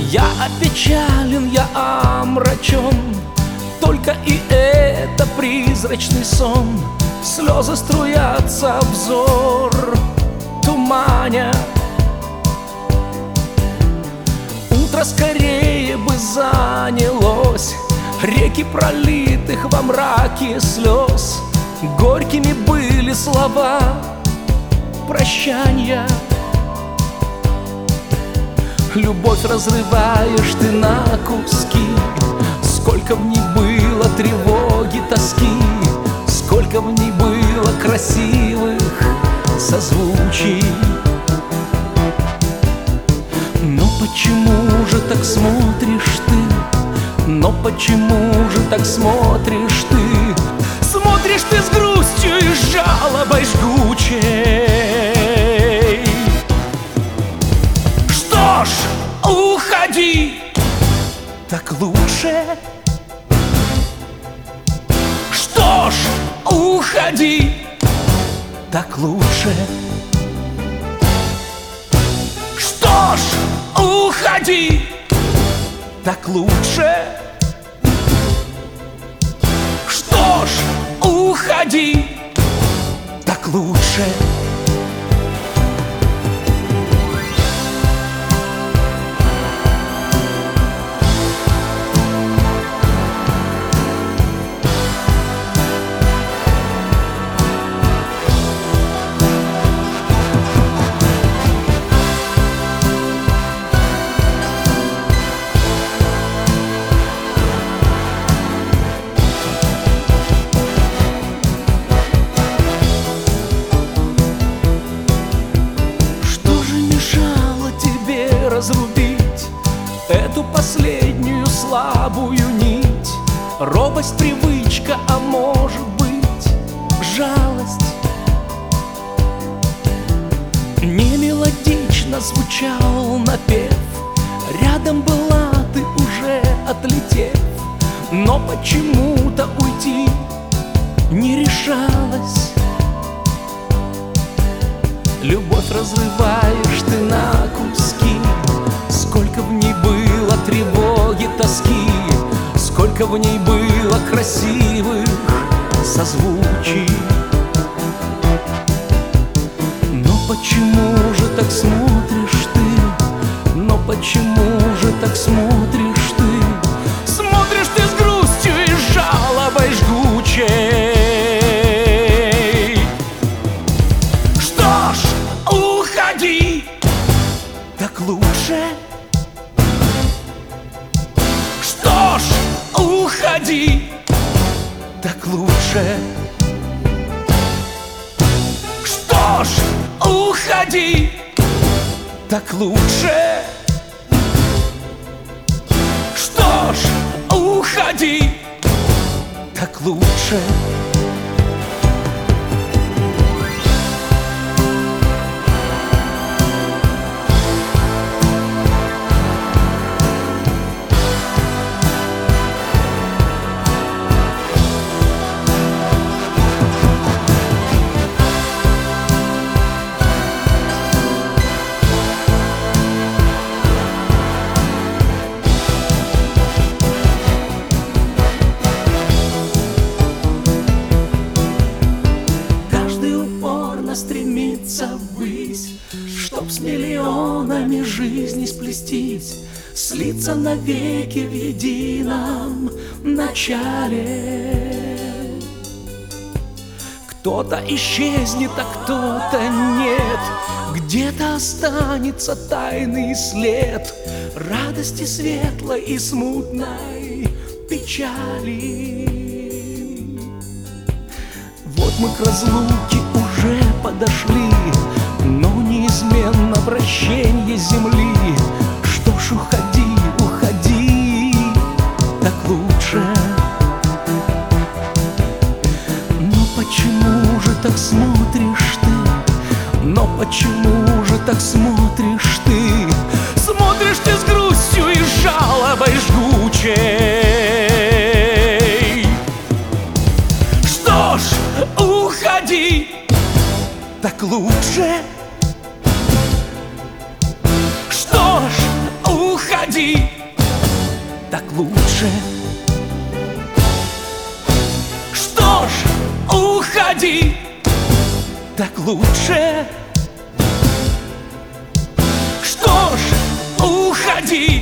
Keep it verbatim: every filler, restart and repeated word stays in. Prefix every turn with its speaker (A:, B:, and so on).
A: Я опечален, я омрачен, только и это призрачный сон. Слезы струятся, взор туманя. Утро скорее бы занялось, реки пролитых во мраке слез. Горькими были слова прощанья. Любовь разрываешь ты на куски. Сколько в ней было тревоги, тоски, сколько в ней было красивых созвучий. Но почему же так смотришь ты? Но почему же так смотришь ты? Смотришь ты с грустью и жалобой жгучей. Что ж, уходи, так лучше. Что ж, уходи, так лучше. Что ж, уходи, так лучше. Что ж, уходи, так лучше. Разрубить эту последнюю слабую нить? Робость, привычка, а может быть жалость. Не мелодично звучал напев, рядом была ты уже отлетев, но почему-то уйти не решалась. Любовь разрываешь ты на куски. Сколько в ней было тревоги, тоски, сколько в ней было красивых созвучий. Но почему же так смотришь ты? Но почему же так смотришь ты? Смотришь ты с грустью и жалобой жгучей. Что ж, уходи, так лучше. Что ж, уходи, так лучше. Что ж, уходи, так лучше. Что ж, уходи, так лучше. Стремиться ввысь, чтоб с миллионами жизней сплестись, слиться навеки в едином начале. Кто-то исчезнет, а кто-то нет, где-то останется тайный след радости светлой и смутной печали. Вот мы к разлуке уже подошли, но неизменно вращенье земли. Что ж, уходи, уходи, так лучше. Но почему же так смотришь ты? Но почему же так смотришь ты? Смотришь ты с грустью и жалобой жгучей. Что ж, уходи, так лучше. Что ж, уходи, лучше. Что ж, уходи, так лучше. Что ж, уходи,